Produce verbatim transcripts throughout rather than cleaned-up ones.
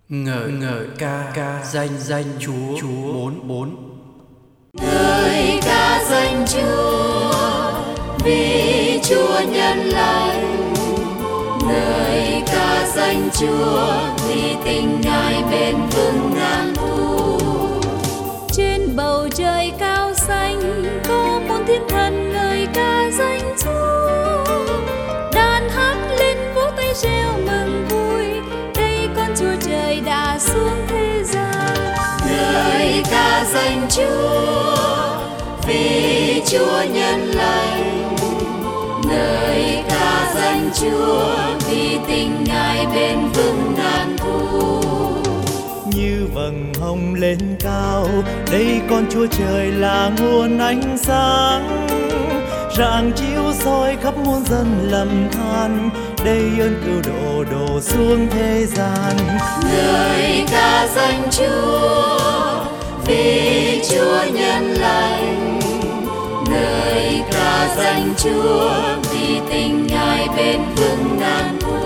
Ngợi ngợi ca ca danh danh Chúa Chúa bốn bốn. Ngợi ca danh Chúa vì Chúa nhân lành. Ngợi ca danh Chúa vì tình Ngài bền vững ngàn thu. Trên bầu trời cao xanh có muôn thiên thần ngợi ca danh Chúa. Đàn hát lên vỗ tay reo mừng vui. Đây con Chúa trời đã xuống thế gian. Ngợi ca danh Chúa vì Chúa nhân lành. Ngợi ca danh Chúa vì tình Ngài bền vững ngàn thu. Như vầng hồng lên cao, đây con Chúa trời là nguồn ánh sáng, rạng chiếu soi khắp muôn dân lầm than. Đây ơn cứu độ đổ xuống thế gian. Ngợi ca danh Chúa vì Chúa nhân lành. Ngợi ca danh Chúa vì tình Ngài bền vững ngàn thu.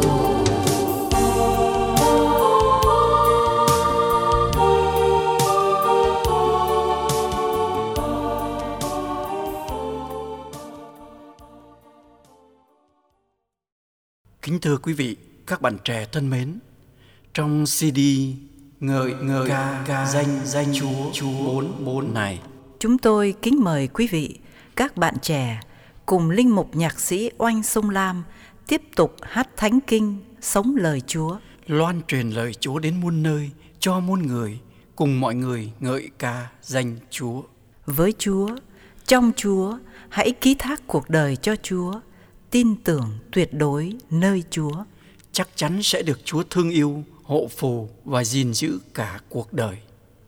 Kính thưa quý vị, các bạn trẻ thân mến, trong xê đê Ngợi ngợi ca, ca danh danh Chúa Chúa bốn bốn này, chúng tôi kính mời quý vị, các bạn trẻ cùng linh mục nhạc sĩ Oanh Sông Lam tiếp tục hát thánh kinh sống lời Chúa, loan truyền lời Chúa đến muôn nơi, cho muôn người, cùng mọi người ngợi ca danh Chúa. Với Chúa, trong Chúa, hãy ký thác cuộc đời cho Chúa, tin tưởng tuyệt đối nơi Chúa. Chắc chắn sẽ được Chúa thương yêu, hộ phù và gìn giữ cả cuộc đời.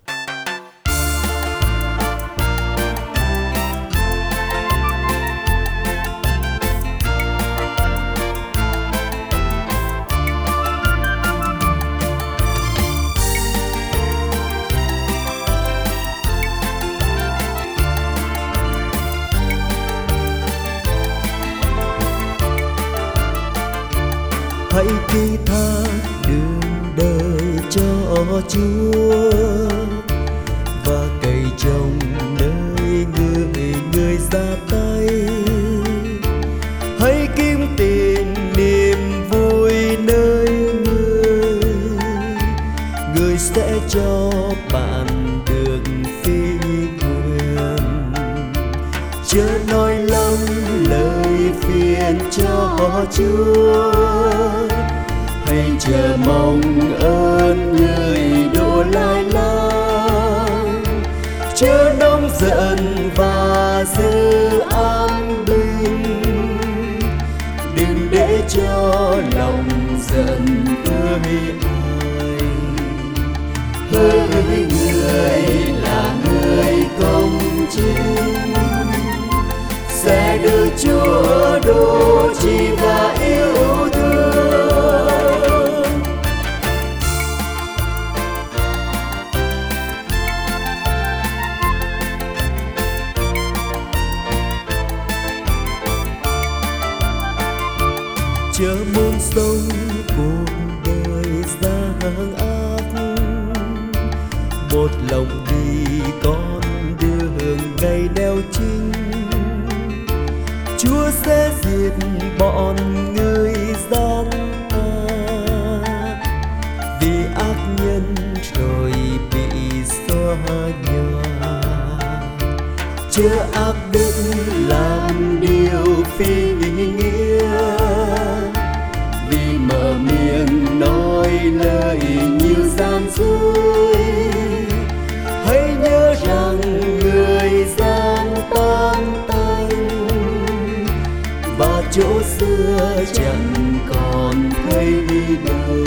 Hãy ký thác đường đời cho Chúa và cày trồng nơi người người ra tay. Hãy kiếm tìm niềm vui nơi người, người sẽ cho bạn được phi quyền. Chớ nói lắm lời phiền cho Chúa, hãy chờ mong ơn người độ lai lai. Chớ nóng giận và giữ an bình, đừng để cho lòng giận hơi ai. Hỡi người là người công chính, sẽ được Chúa độ trì và yêu thương. Chớ muốn sống cuộc đời gian ác, một lòng đi con đường ngày nẻo chính. Chúa sẽ diệt bọn người gian ác, vì ác nhân rồi bị xóa nhòa. Chớ ác đức làm điều phi nghĩa, vì mở miệng nói lời nhiều gian dối. Hãy nhớ rằng người gian tan tành, và chỗ xưa chẳng còn thấy đâu.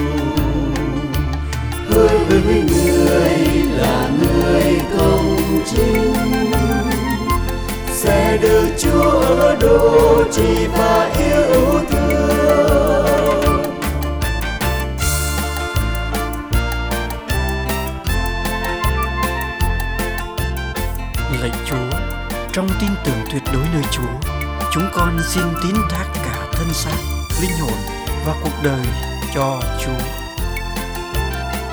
Hỡi người là người công chính, sẽ được Chúa độ trì và yêu thương. Lạy Chúa, trong tin tưởng tuyệt đối nơi Chúa, chúng con xin tín thác cả thân xác, linh hồn và cuộc đời cho Chúa.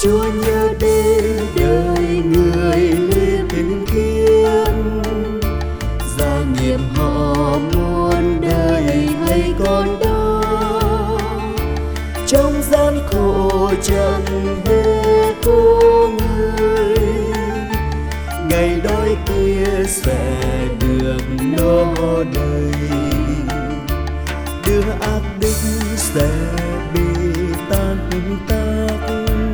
Chúa nhớ đến đời người luyện tình kiên, gia nghiệp họ muôn đời hay còn đó. Trong gian khổ chẳng hề có người, ngày đói kia sẽ được no đầy. Đưa ác đích sẽ bị tan tác,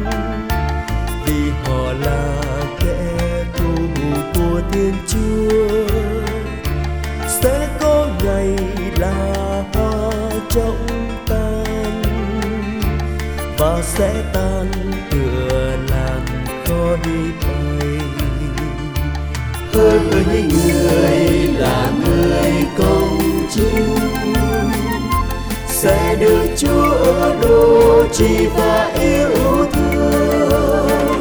vì họ là kẻ thù của Thiên Chúa. Sẽ có ngày là hoa trong tan, và sẽ tan tựa làn khói bay. Hỡi những người là người công chính, sẽ được Chúa độ trì và yêu thương.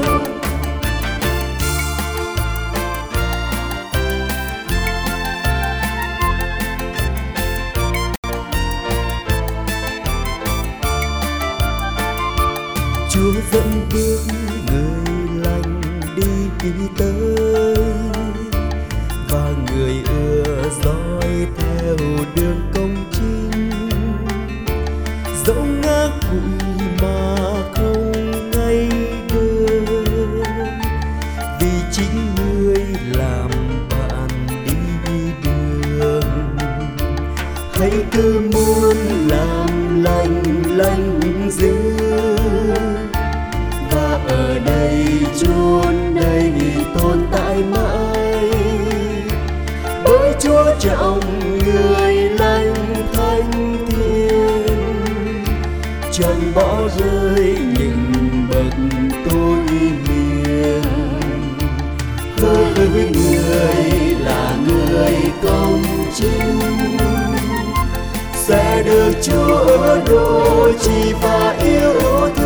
Chúa dẫn bước người lành đi tới, và người ưa dõi theo đường công chính. Dẫu ngã quỵ mà không ngay đường, vì chính người làm bạn đi đường. Hãy cứ muốn làm lành lành dữ, và ở đây chốn đây tồn tại mãi. Bởi Chúa trọng người lành thánh thiện, chẳng bỏ rơi những bậc tôi hiền. Hỡi người là người công chính, sẽ được Chúa độ trì và yêu thương.